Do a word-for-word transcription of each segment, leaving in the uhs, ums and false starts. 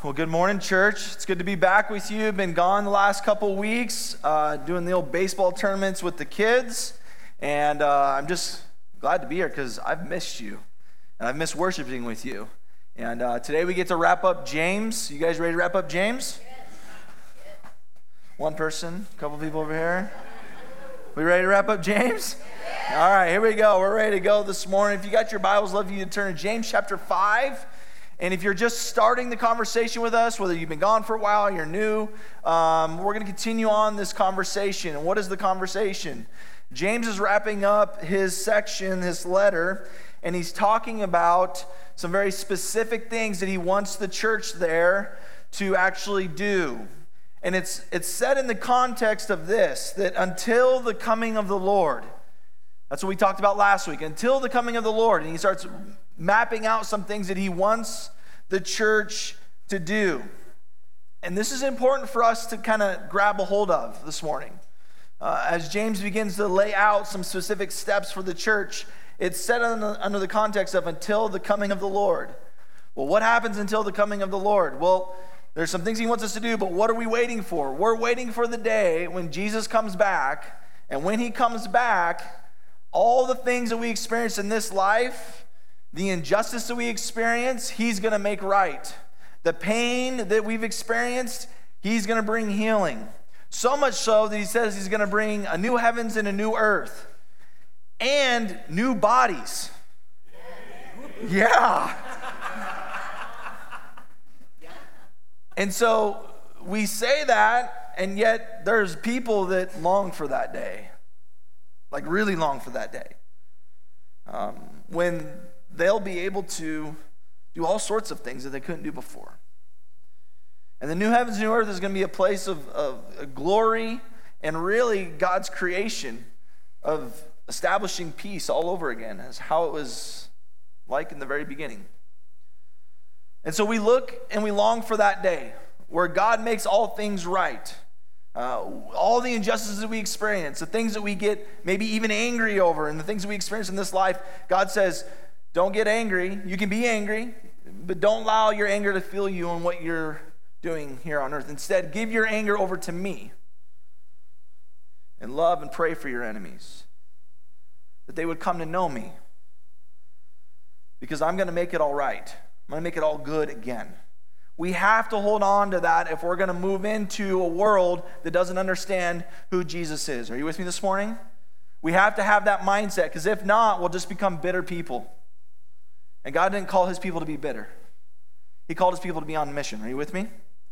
Well, good morning, church. It's good to be back with you. Been gone the last couple weeks, uh, doing the old baseball tournaments with the kids, and uh, I'm just glad to be here because I've missed you, and I've missed worshiping with you. And uh, today we get to wrap up James. You guys ready to wrap up James? Yes. One person, a couple people over here. We ready to wrap up James? Yes. All right, here we go. We're ready to go this morning. If you got your Bibles, love you to turn to James chapter five. And if you're just starting the conversation with us, whether you've been gone for a while, you're new, um, we're going to continue on this conversation. And what is the conversation? James is wrapping up his section, his letter, and he's talking about some very specific things that he wants the church there to actually do. And it's it's said in the context of this, that until the coming of the Lord, that's what we talked about last week, until the coming of the Lord, and he starts mapping out some things that he wants the church to do. And this is important for us to kind of grab a hold of this morning. Uh, as James begins to lay out some specific steps for the church, it's set under, under the context of until the coming of the Lord. Well, what happens until the coming of the Lord? Well, there's some things he wants us to do, but what are we waiting for? We're waiting for the day when Jesus comes back, and when he comes back, all the things that we experience in this life, the injustice that we experience, he's going to make right. The pain that we've experienced, he's going to bring healing. So much so that he says he's going to bring a new heavens and a new earth and new bodies. Yeah. And so we say that, and yet there's people that long for that day. Like really long for that day. Um, when they'll be able to do all sorts of things that they couldn't do before. And the new heavens and new earth is going to be a place of, of glory and really God's creation of establishing peace all over again, as how it was like in the very beginning. And so we look and we long for that day where God makes all things right. Uh, all the injustices that we experience, the things that we get maybe even angry over, and the things that we experience in this life, God says, don't get angry. You can be angry, but don't allow your anger to fuel you on what you're doing here on earth. Instead, give your anger over to me and love and pray for your enemies, that they would come to know me, because I'm going to make it all right. I'm going to make it all good again. We have to hold on to that if we're going to move into a world that doesn't understand who Jesus is. Are you with me this morning? We have to have that mindset, because if not, we'll just become bitter people. And God didn't call his people to be bitter. He called his people to be on mission. Are you with me?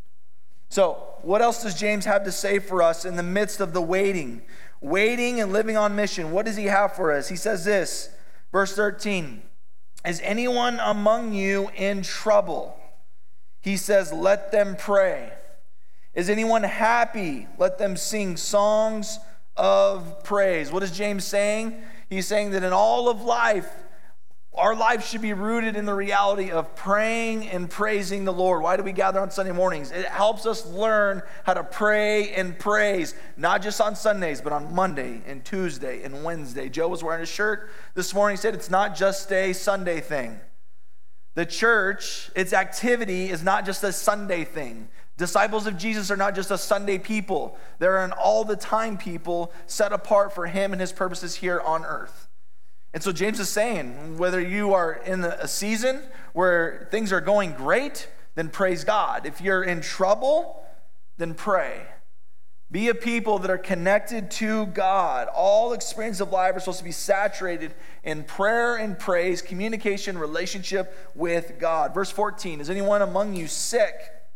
So, what else does James have to say for us in the midst of the waiting? Waiting and living on mission. What does he have for us? He says this, verse thirteen. Is anyone among you in trouble? He says, let them pray. Is anyone happy? Let them sing songs of praise. What is James saying? He's saying that in all of life, our life should be rooted in the reality of praying and praising the Lord. Why do we gather on Sunday mornings? It helps us learn how to pray and praise, not just on Sundays, but on Monday and Tuesday and Wednesday. Joe was wearing a shirt this morning. He said it's not just a Sunday thing. The church, its activity is not just a Sunday thing. Disciples of Jesus are not just a Sunday people. They're an all-the-time people set apart for him and his purposes here on earth. And so James is saying, whether you are in a season where things are going great, then praise God. If you're in trouble, then pray. Be a people that are connected to God. All experiences of life are supposed to be saturated in prayer and praise, communication, relationship with God. Verse fourteen, is anyone among you sick?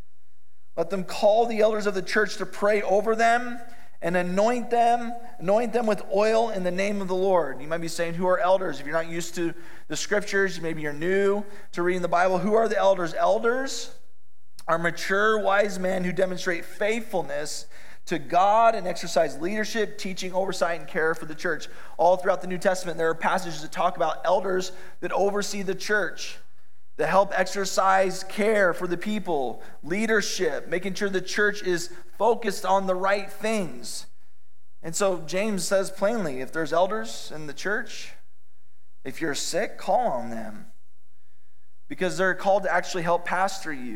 Let them call the elders of the church to pray over them and anoint them, anoint them with oil in the name of the Lord. You might be saying, who are elders? If you're not used to the scriptures, maybe you're new to reading the Bible. Who are the elders? Elders are mature, wise men who demonstrate faithfulness to God and exercise leadership, teaching, oversight, and care for the church. All throughout the New Testament, there are passages that talk about elders that oversee the church, that help exercise care for the people, leadership, making sure the church is focused on the right things. And so James says plainly, if there's elders in the church, if you're sick, call on them. Because they're called to actually help pastor you,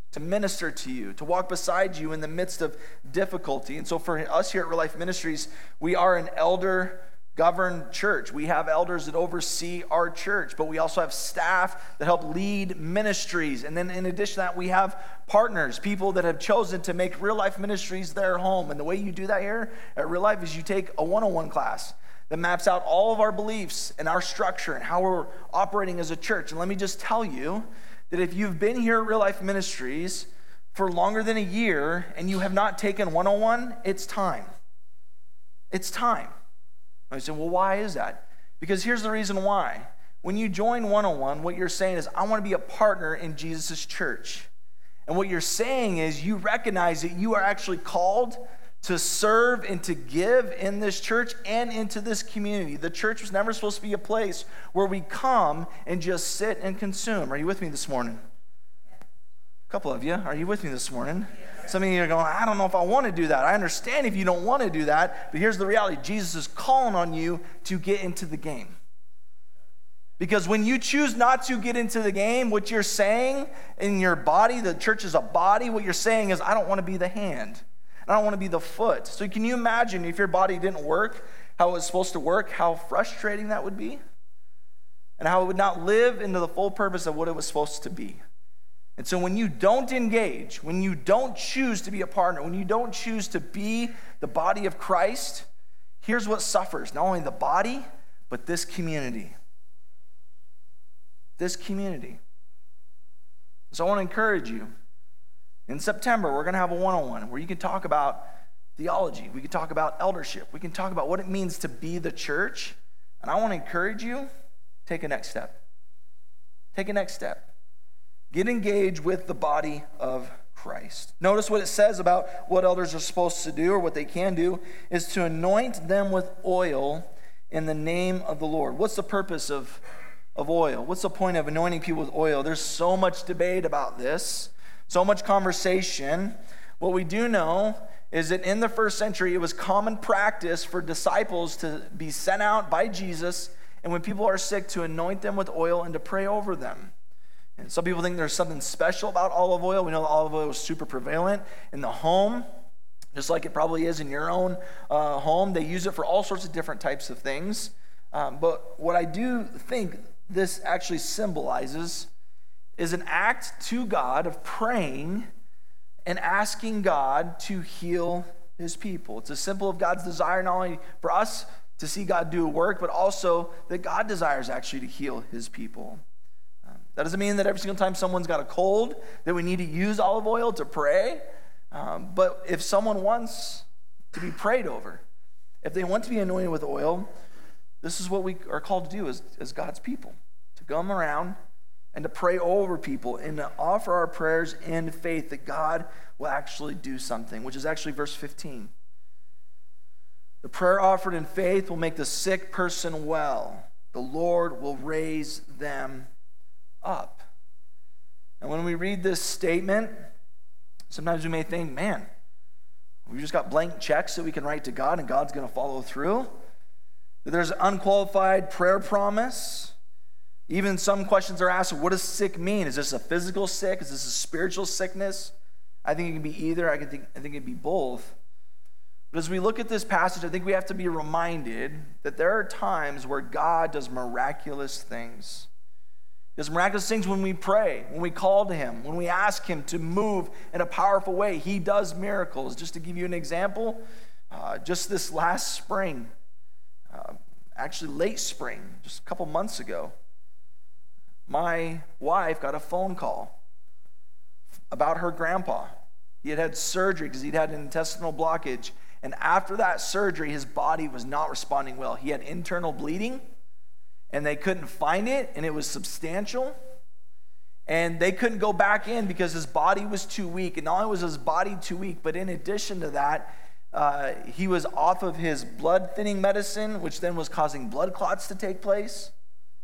to minister to you, to walk beside you in the midst of difficulty. And so for us here at Real Life Ministries, we are an elder governed church. We have elders that oversee our church, but we also have staff that help lead ministries. And then in addition to that, we have partners, people that have chosen to make Real Life Ministries their home. And the way you do that here at Real Life is you take a one-on-one class that maps out all of our beliefs and our structure and how we're operating as a church. And let me just tell you that if you've been here at Real Life Ministries for longer than a year and you have not taken one-on-one, it's time. It's time. I said, well, why is that? Because here's the reason why. When you join one-on-one, what you're saying is, I want to be a partner in Jesus' church. And what you're saying is you recognize that you are actually called to serve and to give in this church and into this community. The church was never supposed to be a place where we come and just sit and consume. Are you with me this morning? A couple of you, are you with me this morning? Some of you are going, I don't know if I want to do that. I understand if you don't want to do that, but here's the reality. Jesus is calling on you to get into the game. Because when you choose not to get into the game, what you're saying in your body, the church is a body, what you're saying is, I don't want to be the hand. I don't want to be the foot. So can you imagine if your body didn't work how it was supposed to work, how frustrating that would be? And how it would not live into the full purpose of what it was supposed to be. And so when you don't engage, when you don't choose to be a partner, when you don't choose to be the body of Christ, here's what suffers. Not only the body, but this community. This community. So I want to encourage you. In September, we're going to have a one-on-one where you can talk about theology. We can talk about eldership. We can talk about what it means to be the church. And I want to encourage you, take a next step. Take a next step. Get engaged with the body of Christ. Notice what it says about what elders are supposed to do, or what they can do, is to anoint them with oil in the name of the Lord. What's the purpose of, of oil? What's the point of anointing people with oil? There's so much debate about this, so much conversation. What we do know is that in the first century, it was common practice for disciples to be sent out by Jesus, and when people are sick, to anoint them with oil and to pray over them. And some people think there's something special about olive oil. We know that olive oil is super prevalent in the home, just like it probably is in your own uh, home. They use it for all sorts of different types of things. Um, but what I do think this actually symbolizes is an act to God of praying and asking God to heal his people. It's a symbol of God's desire not only for us to see God do a work, but also that God desires actually to heal his people. That doesn't mean that every single time someone's got a cold that we need to use olive oil to pray. Um, but if someone wants to be prayed over, if they want to be anointed with oil, this is what we are called to do as, as God's people. To come around and to pray over people and to offer our prayers in faith that God will actually do something, which is actually verse fifteen. The prayer offered in faith will make the sick person well. The Lord will raise them up. And when we read this statement, sometimes we may think, man, we just got blank checks that we can write to God and God's going to follow through. That there's an unqualified prayer promise. Even some questions are asked, what does sick mean? Is this a physical sick? Is this a spiritual sickness? I think it can be either. I can think I think it can be both. But as we look at this passage, I think we have to be reminded that there are times where God does miraculous things. He does miraculous things when we pray, when we call to him, when we ask him to move in a powerful way. He does miracles. Just to give you an example, uh, just this last spring, uh, actually late spring, just a couple months ago, my wife got a phone call about her grandpa. He had had surgery because he'd had an intestinal blockage. And after that surgery, his body was not responding well. He had internal bleeding, and they couldn't find it, and it was substantial. And they couldn't go back in because his body was too weak. And not only was his body too weak, but in addition to that, uh, he was off of his blood thinning medicine, which then was causing blood clots to take place.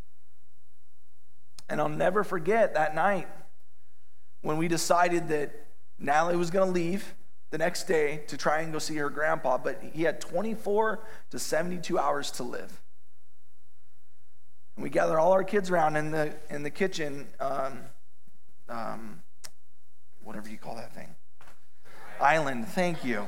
And I'll never forget that night when we decided that Natalie was going to leave the next day to try and go see her grandpa, but he had twenty-four to seventy-two hours to live. And we gathered all our kids around in the in the kitchen. Um, um, what whatever you call that thing. Island, thank you.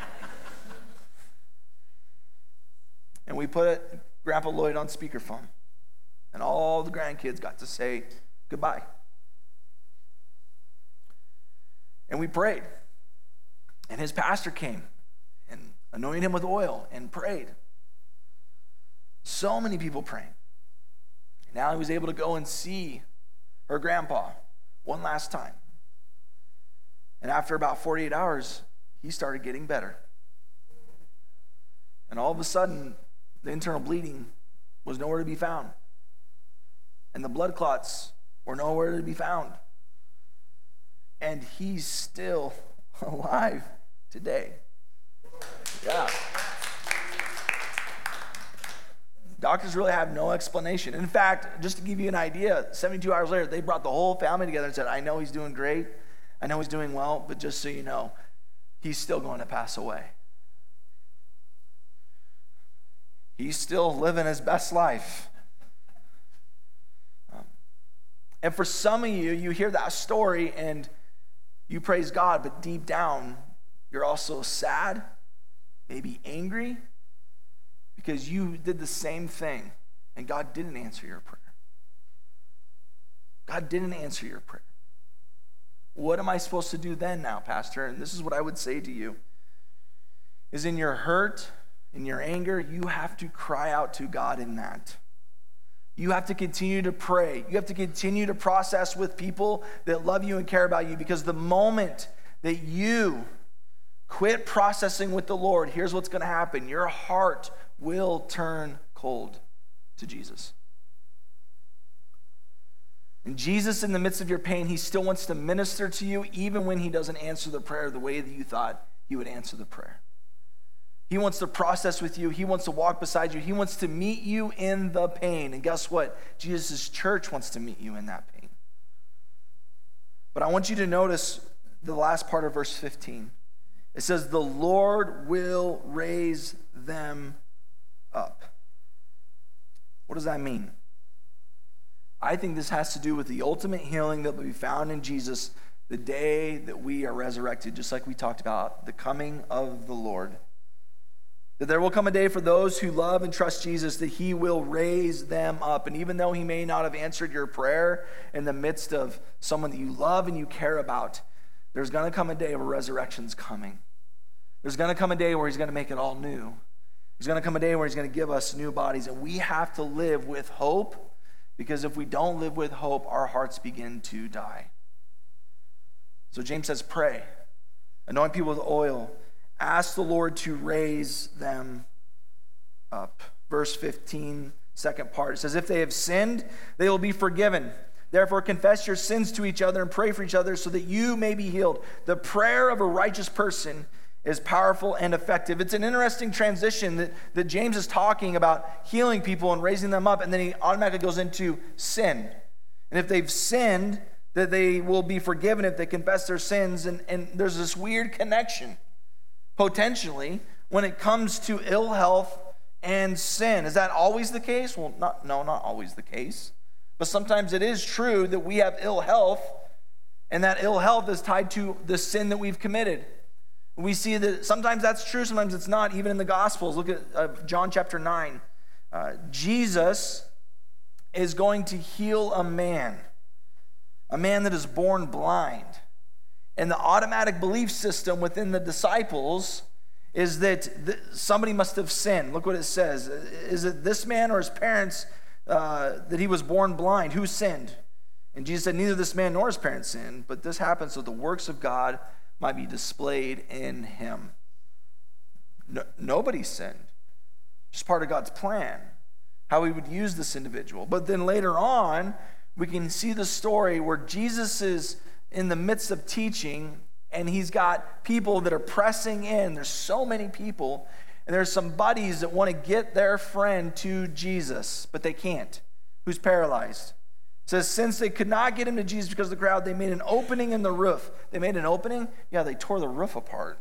And we put Grandpa Lloyd on speakerphone. And all the grandkids got to say goodbye. And we prayed. And his pastor came and anointed him with oil and prayed. So many people praying. Now he was able to go and see her grandpa one last time. And after about forty-eight hours, he started getting better. And all of a sudden, the internal bleeding was nowhere to be found. And the blood clots were nowhere to be found. And he's still alive today. Yeah. Doctors really have no explanation. In fact, just to give you an idea, seventy-two hours later, they brought the whole family together and said, I know he's doing great. I know he's doing well, but just so you know, he's still going to pass away. He's still living his best life. Um, and for some of you, you hear that story and you praise God, but deep down, you're also sad, maybe angry, because you did the same thing and God didn't answer your prayer. God didn't answer your prayer. What am I supposed to do then now, Pastor? And this is what I would say to you, is in your hurt, in your anger, you have to cry out to God in that. You have to continue to pray. You have to continue to process with people that love you and care about you, because the moment that you quit processing with the Lord, here's what's going to happen. Your heart will turn cold to Jesus. And Jesus, in the midst of your pain, he still wants to minister to you, even when he doesn't answer the prayer the way that you thought he would answer the prayer. He wants to process with you. He wants to walk beside you. He wants to meet you in the pain. And guess what? Jesus' church wants to meet you in that pain. But I want you to notice the last part of verse fifteen. It says, the Lord will raise them up. What does that mean? I think this has to do with the ultimate healing that will be found in Jesus the day that we are resurrected, just like we talked about, the coming of the Lord. That there will come a day for those who love and trust Jesus that he will raise them up. And even though he may not have answered your prayer in the midst of someone that you love and you care about, there's going to come a day where resurrection's coming. There's going to come a day where he's going to make it all new. There's going to come a day where he's going to give us new bodies. And we have to live with hope, because if we don't live with hope, our hearts begin to die. So James says, pray. Anoint people with oil. Ask the Lord to raise them up. Verse fifteen, second part. It says, if they have sinned, they will be forgiven. Therefore, confess your sins to each other and pray for each other so that you may be healed. The prayer of a righteous person is powerful and effective. It's an interesting transition that, that James is talking about healing people and raising them up, and then he automatically goes into sin. And if they've sinned, that they will be forgiven if they confess their sins. And, and there's this weird connection, potentially, when it comes to ill health and sin. Is that always the case? Well, not, no, not always the case. But sometimes it is true that we have ill health, and that ill health is tied to the sin that we've committed. We see that sometimes that's true, sometimes it's not, even in the Gospels. Look at uh, John chapter nine. Uh, Jesus is going to heal a man, a man that is born blind. And the automatic belief system within the disciples is that th- somebody must have sinned. Look what it says. Is it this man or his parents uh, that he was born blind? Who sinned? And Jesus said, neither this man nor his parents sinned, but this happened so the works of God might be displayed in him. No, nobody sinned. Just part of God's plan, how he would use this individual. But then later on, we can see the story where Jesus is in the midst of teaching, and he's got people that are pressing in. There's so many people, and there's some buddies that want to get their friend to Jesus, but they can't, who's paralyzed. It says, since they could not get him to Jesus because of the crowd, they made an opening in the roof. They made an opening? Yeah, they tore the roof apart.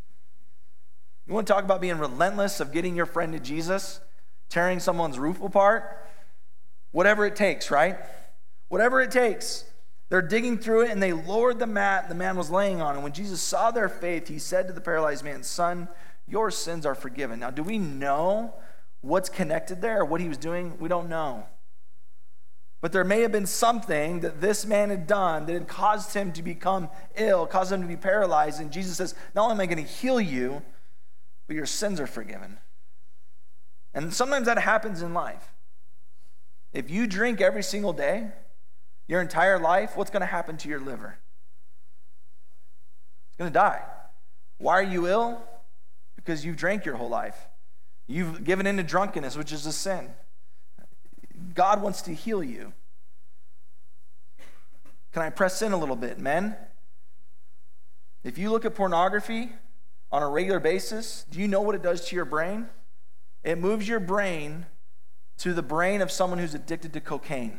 You want to talk about being relentless of getting your friend to Jesus? Tearing someone's roof apart? Whatever it takes, right? Whatever it takes. They're digging through it, and they lowered the mat the man was laying on. And when Jesus saw their faith, he said to the paralyzed man, "Son, your sins are forgiven." Now, do we know what's connected there or what he was doing? We don't know. But there may have been something that this man had done that had caused him to become ill, caused him to be paralyzed. And Jesus says, not only am I going to heal you, but your sins are forgiven. And sometimes that happens in life. If you drink every single day, your entire life, what's going to happen to your liver? It's going to die. Why are you ill? Because you've drank your whole life. You've given in to drunkenness, which is a sin. God wants to heal you. Can I press in a little bit, men? If you look at pornography on a regular basis, do you know what it does to your brain? It moves your brain to the brain of someone who's addicted to cocaine.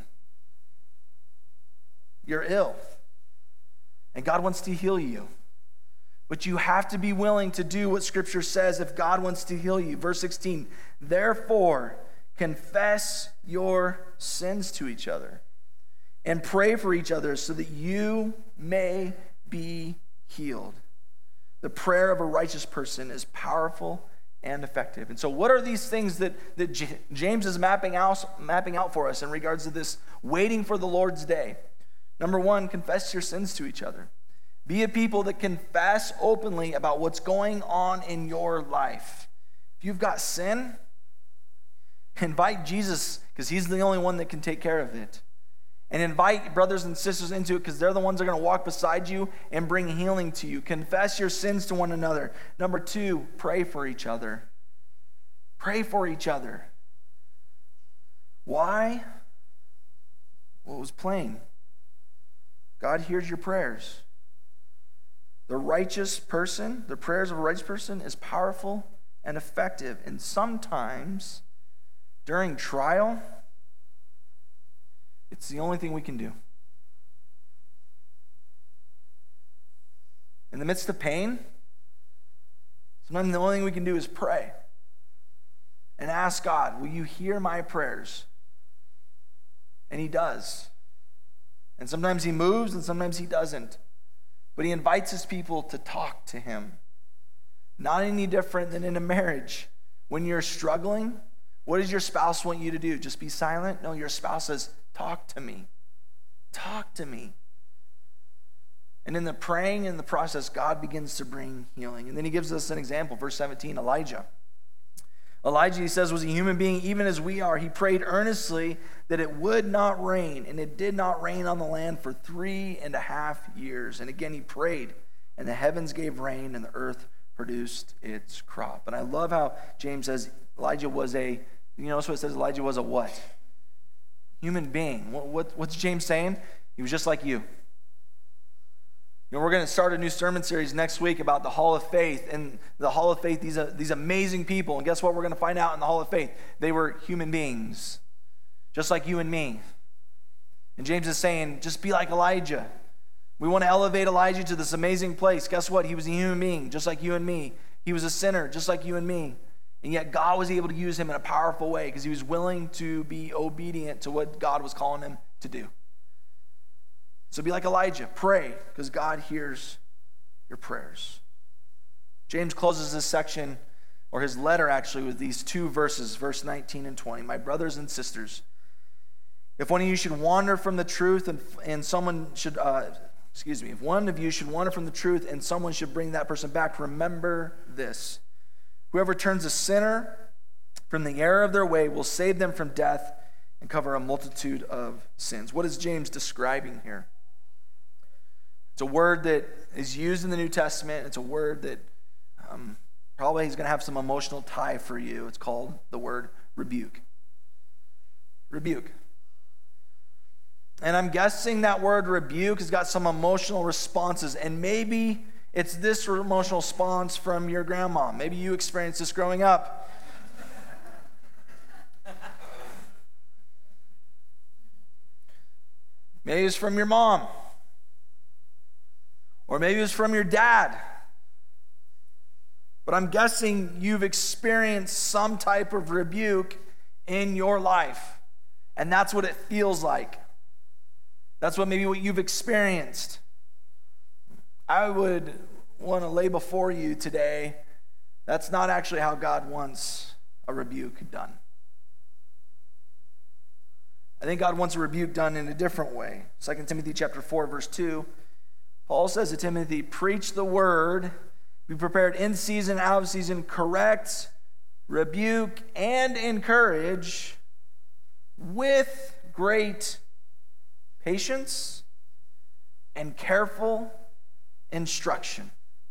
You're ill. And God wants to heal you. But you have to be willing to do what Scripture says if God wants to heal you. Verse sixteen, therefore, confess your sins to each other and pray for each other so that you may be healed. The prayer of a righteous person is powerful and effective. And so what are these things that, that J- James is mapping out, mapping out for us in regards to this waiting for the Lord's day? Number one, confess your sins to each other. Be a people that confess openly about what's going on in your life. If you've got sin, invite Jesus, because he's the only one that can take care of it. And invite brothers and sisters into it, because they're the ones that are going to walk beside you and bring healing to you. Confess your sins to one another. Number two, pray for each other. Pray for each other. Why? Well, it was plain. God hears your prayers. The righteous person, the prayers of a righteous person is powerful and effective. And sometimes, during trial, it's the only thing we can do. In the midst of pain, sometimes the only thing we can do is pray and ask God, will you hear my prayers? And he does. And sometimes he moves and sometimes he doesn't. But he invites his people to talk to him. Not any different than in a marriage. When you're struggling, what does your spouse want you to do? Just be silent? No, your spouse says, talk to me. Talk to me. And in the praying, in the process, God begins to bring healing. And then he gives us an example, verse seventeen, Elijah. Elijah, he says, was a human being even as we are. He prayed earnestly that it would not rain, and it did not rain on the land for three and a half years. And again, he prayed, and the heavens gave rain, and the earth produced its crop. And I love how James says Elijah was a, you notice what it says, Elijah was a what? Human being. What, what, what's James saying? He was just like you. You know, we're going to start a new sermon series next week about the Hall of Faith. And the Hall of Faith, these are these amazing people. And guess what we're going to find out in the Hall of Faith? They were human beings, just like you and me. And James is saying, just be like Elijah. We want to elevate Elijah to this amazing place. Guess what? He was a human being, just like you and me. He was a sinner, just like you and me. And yet God was able to use him in a powerful way because he was willing to be obedient to what God was calling him to do. So be like Elijah. Pray, because God hears your prayers. James closes this section, or his letter actually, with these two verses, verse nineteen and twenty. My brothers and sisters, if one of you should wander from the truth and, and someone should, uh, excuse me, if one of you should wander from the truth and someone should bring that person back, remember this. Whoever turns a sinner from the error of their way will save them from death and cover a multitude of sins. What is James describing here? It's a word that is used in the New Testament. It's a word that um, probably is going to have some emotional tie for you. It's called the word rebuke. Rebuke. And I'm guessing that word rebuke has got some emotional responses. And maybe it's this emotional response from your grandma. Maybe you experienced this growing up. Maybe it's from your mom. Or maybe it's from your dad. But I'm guessing you've experienced some type of rebuke in your life. And that's what it feels like. That's what maybe what you've experienced. I would want to lay before you today, that's not actually how God wants a rebuke done. I think God wants a rebuke done in a different way. Second Timothy chapter four, verse two, Paul says to Timothy, preach the word, be prepared in season, out of season, correct, rebuke, and encourage with great patience and careful instruction.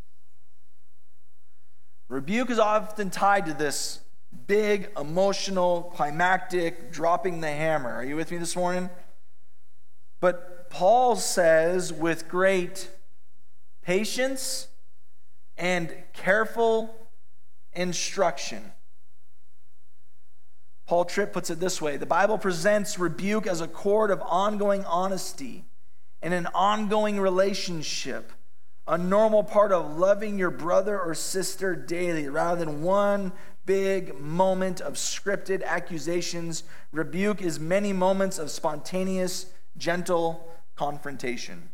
Rebuke is often tied to this big, emotional, climactic, dropping the hammer. Are you with me this morning? But Paul says with great patience and careful instruction. Paul Tripp puts it this way: the Bible presents rebuke as a cord of ongoing honesty and an ongoing relationship, a normal part of loving your brother or sister daily, rather than one big moment of scripted accusations. Rebuke is many moments of spontaneous, gentle confrontation.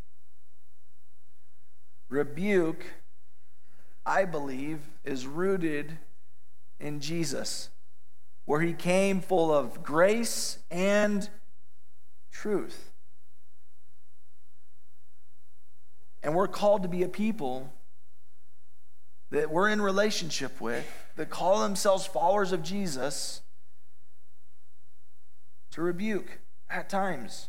Rebuke, I believe, is rooted in Jesus, where he came full of grace and truth. And we're called to be a people that we're in relationship with, that call themselves followers of Jesus, to rebuke at times.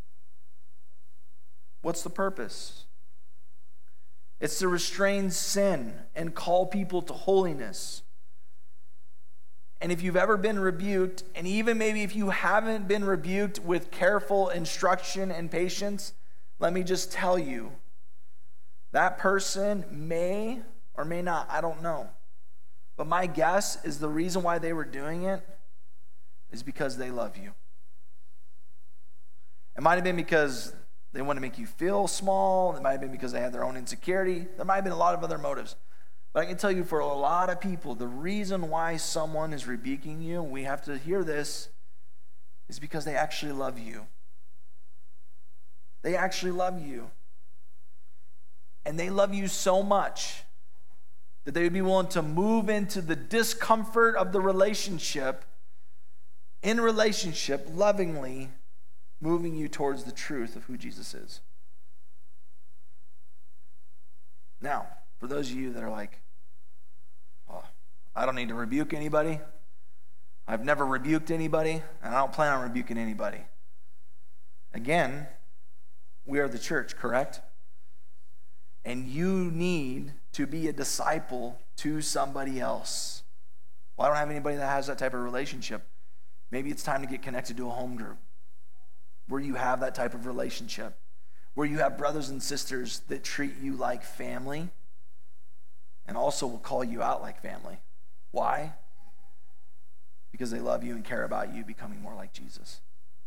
What's the purpose? It's to restrain sin and call people to holiness. And if you've ever been rebuked, and even maybe if you haven't been rebuked with careful instruction and patience, let me just tell you, that person may or may not, I don't know. But my guess is the reason why they were doing it is because they love you. It might have been because they want to make you feel small. It might have been because they had their own insecurity. There might have been a lot of other motives. But I can tell you, for a lot of people, the reason why someone is rebuking you, we have to hear this, is because they actually love you. They actually love you. And they love you so much that they would be willing to move into the discomfort of the relationship, in relationship, lovingly moving you towards the truth of who Jesus is. Now, for those of you that are like, oh, I don't need to rebuke anybody. I've never rebuked anybody, and I don't plan on rebuking anybody. Again, we are the church, correct? And you need to be a disciple to somebody else. Well, I don't have anybody that has that type of relationship. Maybe it's time to get connected to a home group where you have that type of relationship, where you have brothers and sisters that treat you like family and also will call you out like family. Why? Because they love you and care about you becoming more like Jesus.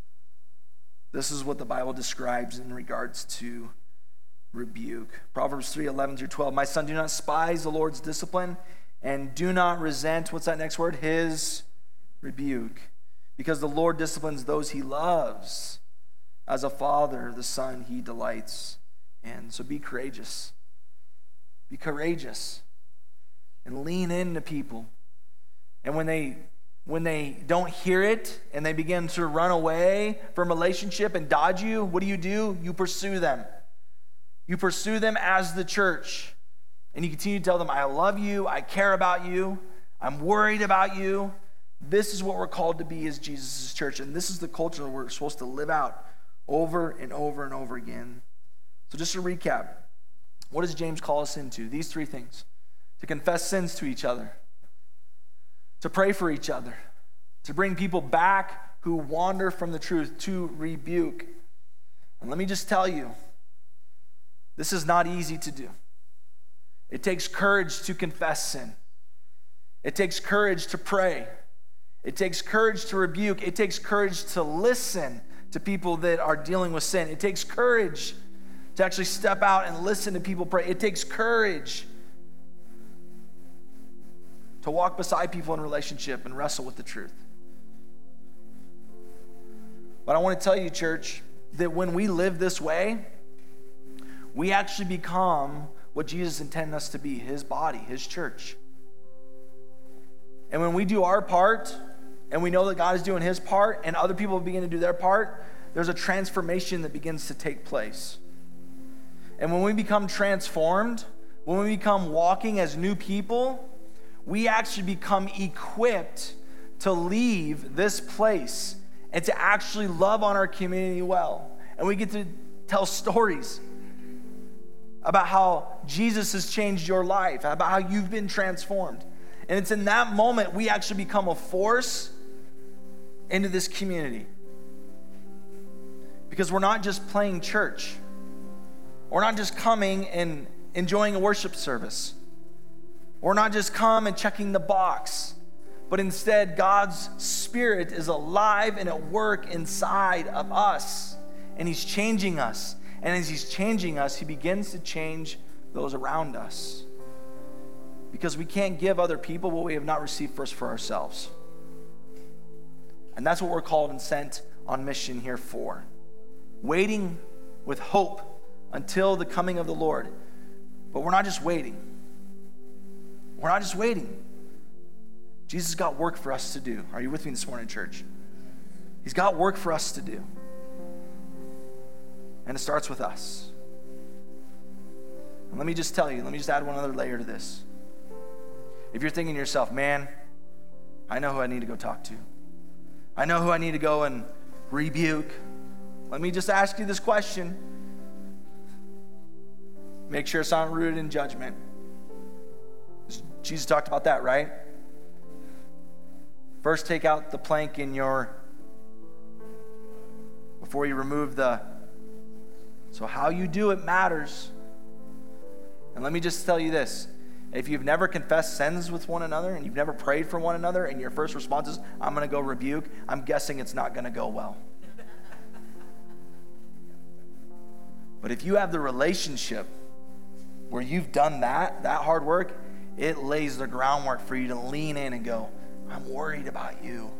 This is what the Bible describes in regards to rebuke. Proverbs three, eleven through twelve. My son, do not despise the Lord's discipline, and do not resent, what's that next word? His rebuke. Because the Lord disciplines those he loves. As a father, the son he delights in. So be courageous. Be courageous. And lean into people. And when they when they don't hear it and they begin to run away from relationship and dodge you, what do you do? You pursue them. You pursue them as the church. And you continue to tell them, I love you, I care about you, I'm worried about you. This is what we're called to be as Jesus' church. And this is the culture that we're supposed to live out over and over and over again. So just to recap, what does James call us into? These three things. To confess sins to each other. To pray for each other. To bring people back who wander from the truth. To rebuke. And let me just tell you, this is not easy to do. It takes courage to confess sin. It takes courage to pray. It takes courage to rebuke. It takes courage to listen to people that are dealing with sin. It takes courage to actually step out and listen to people pray. It takes courage to walk beside people in relationship and wrestle with the truth. But I want to tell you, church, that when we live this way, we actually become what Jesus intended us to be, his body, his church. And when we do our part, and we know that God is doing his part, and other people begin to do their part, there's a transformation that begins to take place. And when we become transformed, when we become walking as new people, we actually become equipped to leave this place and to actually love on our community well. And we get to tell stories about how Jesus has changed your life, about how you've been transformed. And it's in that moment we actually become a force into this community. Because we're not just playing church. We're not just coming and enjoying a worship service. We're not just come and checking the box. But instead, God's Spirit is alive and at work inside of us. And he's changing us. And as he's changing us, he begins to change those around us. Because we can't give other people what we have not received first for ourselves. And that's what we're called and sent on mission here for. Waiting with hope until the coming of the Lord. But we're not just waiting. We're not just waiting. Jesus got work for us to do. Are you with me this morning, church? He's got work for us to do. And it starts with us. And let me just tell you, let me just add one other layer to this. If you're thinking to yourself, man, I know who I need to go talk to. I know who I need to go and rebuke. Let me just ask you this question. Make sure it's not rooted in judgment. Jesus talked about that, right? First, take out the plank in your, before you remove the, so how you do it matters. And let me just tell you this. If you've never confessed sins with one another and you've never prayed for one another and your first response is, I'm going to go rebuke, I'm guessing it's not going to go well. But if you have the relationship where you've done that, that hard work, it lays the groundwork for you to lean in and go, I'm worried about you.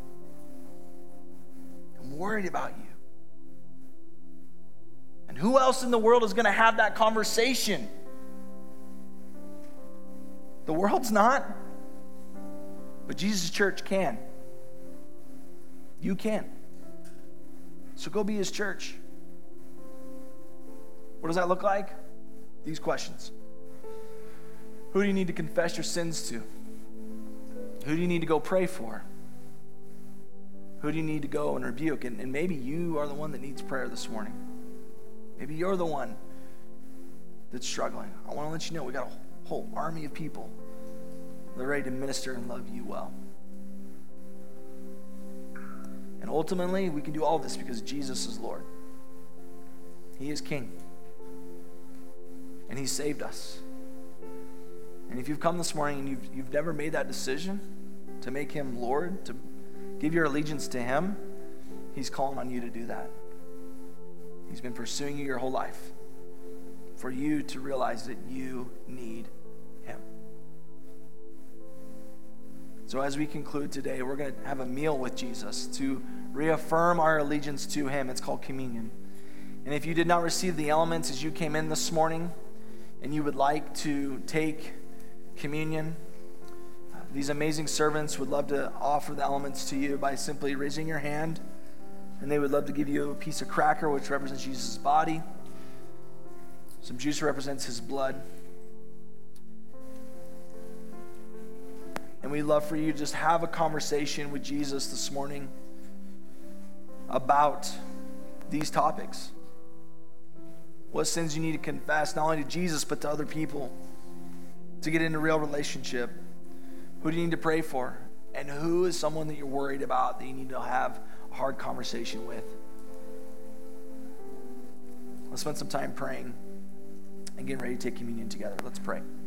I'm worried about you. And who else in the world is going to have that conversation? The world's not. But Jesus' church can. You can. So go be his church. What does that look like? These questions. Who do you need to confess your sins to? Who do you need to go pray for? Who do you need to go and rebuke? And, and maybe you are the one that needs prayer this morning. Maybe you're the one that's struggling. I want to let you know we got a whole army of people that are ready to minister and love you well. And ultimately, we can do all this because Jesus is Lord. He is King. And he saved us. And if you've come this morning and you've, you've never made that decision to make him Lord, to give your allegiance to him, he's calling on you to do that. He's been pursuing you your whole life for you to realize that you need him. So as we conclude today, we're going to have a meal with Jesus to reaffirm our allegiance to him. It's called communion. And if you did not receive the elements as you came in this morning and you would like to take communion, uh, these amazing servants would love to offer the elements to you by simply raising your hand. And they would love to give you a piece of cracker, which represents Jesus' body. Some juice represents his blood. And we'd love for you to just have a conversation with Jesus this morning about these topics. What sins you need to confess, not only to Jesus, but to other people, to get into real relationship. Who do you need to pray for? And who is someone that you're worried about that you need to have a hard conversation with? Let's spend some time praying and getting ready to take communion together. Let's pray.